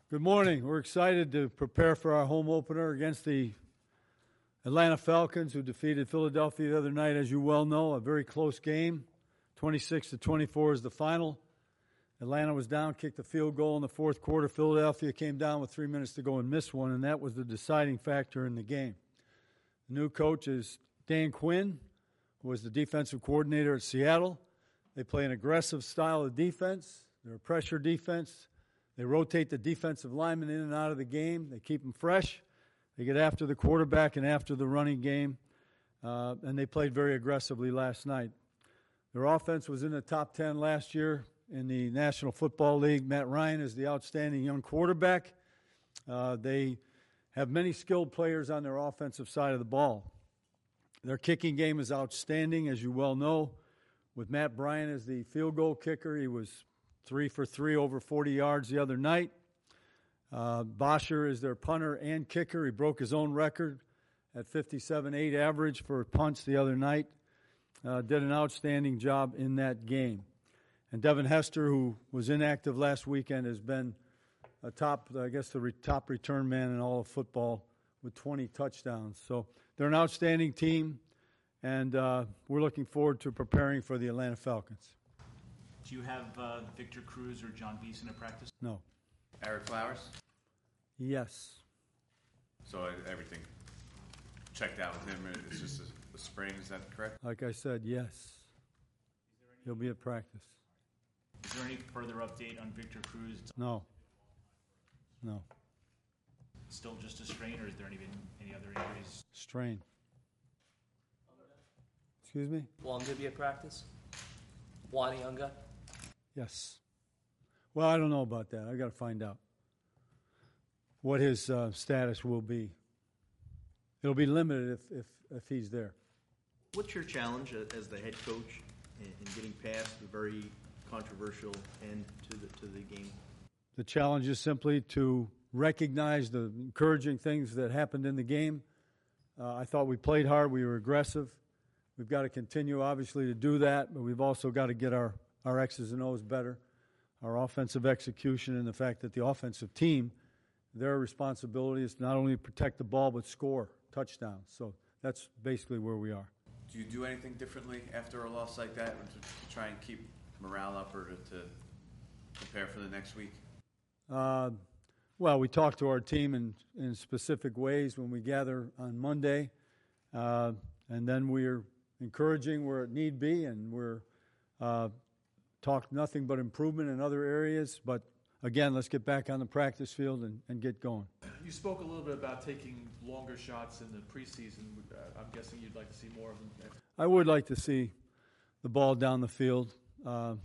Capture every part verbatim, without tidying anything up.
Good morning. We're excited to prepare for our home opener against the Atlanta Falcons, who defeated Philadelphia the other night, as you well know. A very close game. twenty-six to twenty-four is the final. Atlanta was down, kicked a field goal in the fourth quarter. Philadelphia came down with three minutes to go and missed one, and that was the deciding factor in the game. The new coach is Dan Quinn, who was the defensive coordinator at Seattle. They play an aggressive style of defense. They're a pressure defense. They rotate the defensive linemen in and out of the game. They keep them fresh. They get after the quarterback and after the running game. Uh, and they played very aggressively last night. Their offense was in the top ten last year in the National Football League. Matt Ryan is the outstanding young quarterback. Uh, they have many skilled players on their offensive side of the ball. Their kicking game is outstanding, as you well know. With Matt Bryant as the field goal kicker, he was three for three over forty yards the other night. Uh, Bosher is their punter and kicker. He broke his own record at fifty-seven eight average for punts the other night. Uh, did an outstanding job in that game. And Devin Hester, who was inactive last weekend, has been a top, I guess, the re- top return man in all of football with twenty touchdowns. So they're an outstanding team, and uh, we're looking forward to preparing for the Atlanta Falcons. Do you have uh, Victor Cruz or John Beeson at practice? No. Eric Flowers? Yes. So everything checked out with him. It's just a, a sprain, is that correct? Like I said, yes. He'll be at practice. Is there any further update on Victor Cruz? No. No. Still just a strain, or is there any, any other injuries? Strain. Excuse me? Wonga be at practice? Wani Unga? Yes. Well, I don't know about that. I've got to find out what his uh, status will be. It'll be limited if, if, if he's there. What's your challenge as the head coach in, in getting past the very controversial end to the, to the game? The challenge is simply to recognize the encouraging things that happened in the game. Uh, I thought we played hard. We were aggressive. We've got to continue, obviously, to do that, but we've also got to get our, our X's and O's better, our offensive execution, and the fact that the offensive team, their responsibility is not only protect the ball but score touchdowns. So that's basically where we are. Do you do anything differently after a loss like that to, to try and keep morale up or to, to prepare for the next week? Uh, well, we talk to our team in, in specific ways when we gather on Monday, uh, and then we're encouraging where it need be, and we're uh, talk nothing but improvement in other areas. But again, let's get back on the practice field and, and get going. You spoke a little bit about taking longer shots in the preseason. Uh, I'm guessing you'd like to see more of them. I would like to see the ball down the field. Uh,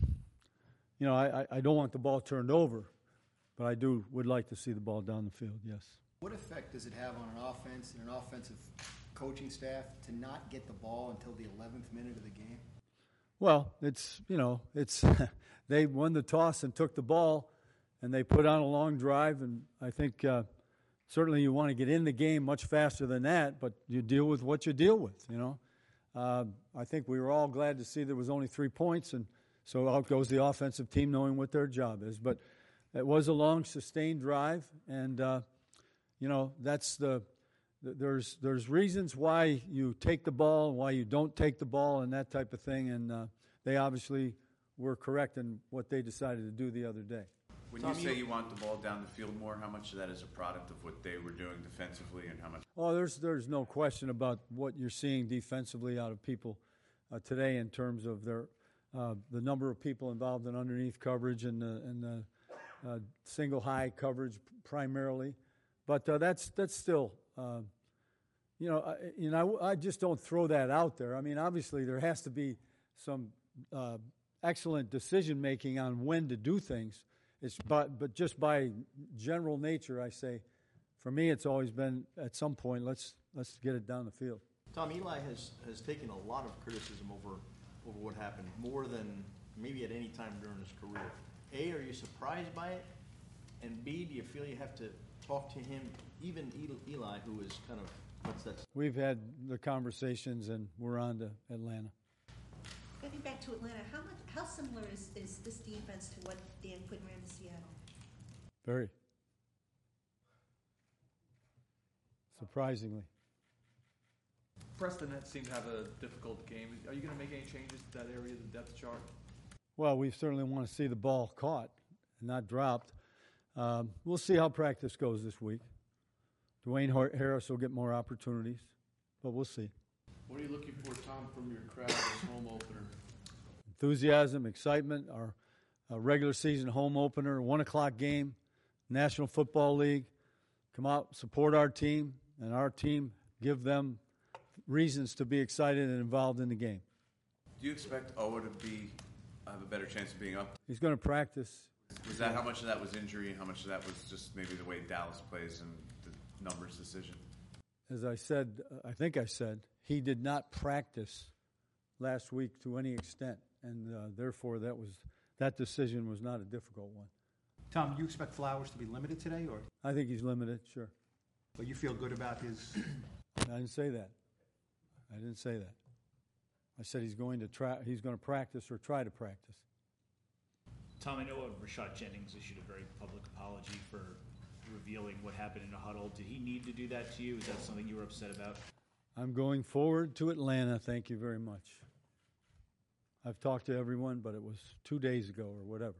you know, I, I don't want the ball turned over, but I do would like to see the ball down the field, yes. What effect does it have on an offense and an offensive coaching staff to not get the ball until the eleventh minute of the game? Well, it's, you know, it's they won the toss and took the ball, and they put on a long drive, and I think uh, certainly you want to get in the game much faster than that, but you deal with what you deal with, you know. Uh, I think we were all glad to see there was only three points, and so out goes the offensive team knowing what their job is. But it was a long, sustained drive, and, uh, you know, that's the There's there's reasons why you take the ball and why you don't take the ball and that type of thing, and uh, they obviously were correct in what they decided to do the other day. When you say you want the ball down the field more, how much of that is a product of what they were doing defensively and how much? Oh, there's there's no question about what you're seeing defensively out of people uh, today in terms of their uh, the number of people involved in underneath coverage and the, and the uh, single high coverage primarily, but uh, that's that's still. Uh, you know, I, you know, I, I just don't throw that out there. I mean, obviously there has to be some uh, excellent decision making on when to do things. It's but but just by general nature, I say, for me, it's always been at some point. Let's let's get it down the field. Tom, Eli has, has taken a lot of criticism over over what happened, more than maybe at any time during his career. A, are you surprised by it? And B, do you feel you have to talk to him, even Eli, who is kind of, what's that? We've had the conversations, and we're on to Atlanta. Getting back to Atlanta, how much, how similar is, is this defense to what Dan Quinn ran to Seattle? Very. surprisingly. Preston seemed to have a difficult game. Are you going to make any changes to that area of the depth chart? Well, we certainly want to see the ball caught and not dropped. Um, we'll see how practice goes this week. Dwayne Har- Harris will get more opportunities, but we'll see. What are you looking for, Tom, from your crowd this home opener? Enthusiasm, excitement, our uh, regular season home opener, one o'clock game, National Football League. Come out, support our team, and our team give them reasons to be excited and involved in the game. Do you expect Owa to be have a better chance of being up? He's going to practice. Was that how much of that was injury and how much of that was just maybe the way Dallas plays and the numbers decision? As I said, uh, I think I said, he did not practice last week to any extent, and uh, therefore that was that decision was not a difficult one. Tom, do you expect Flowers to be limited today, or I think he's limited, sure. but you feel good about his? I didn't say that. I didn't say that. I said he's going to try. He's going to practice or try to practice. Tom, I know uh, Rashad Jennings issued a very public apology for revealing what happened in a huddle. Did he need to do that to you? Is that something you were upset about? I'm going forward to Atlanta. Thank you very much. I've talked to everyone, but it was two days ago or whatever.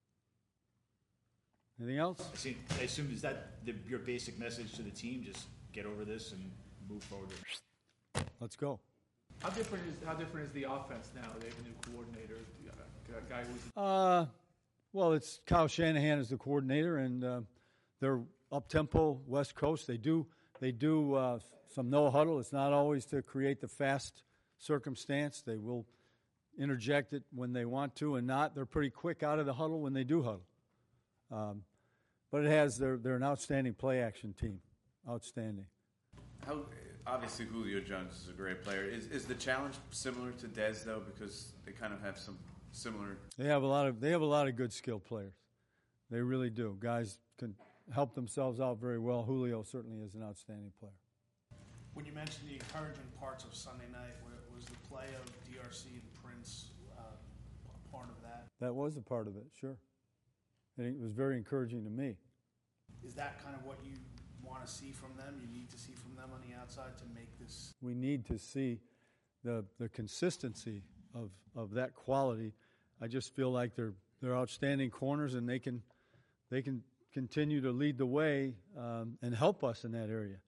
Anything else? I, see, I assume, is that the, your basic message to the team? Just get over this and move forward. Let's go. How different is how different is the offense now? They have a new coordinator, a guy who's Uh, well, it's Kyle Shanahan is the coordinator, and uh, they're up-tempo West Coast. They do they do uh, some no huddle. It's not always to create the fast circumstance. They will interject it when they want to, and not. They're pretty quick out of the huddle when they do huddle. Um, but it has they're they're an outstanding play action team, outstanding. How obviously Julio Jones is a great player. Is is the challenge similar to Dez though, because they kind of have some similar? They have a lot of they have a lot of good skilled players. They really do. Guys can help themselves out very well. Julio certainly is an outstanding player. When you mentioned the encouraging parts of Sunday night, was the play of D R C and Prince uh, a part of that? That was a part of it, sure. And it was very encouraging to me. Is that kind of what you want to see from them? You need to see from them on the outside to make this? We need to see the the consistency of, of that quality. I just feel like they're they're outstanding corners, and they can they can continue to lead the way um, and help us in that area.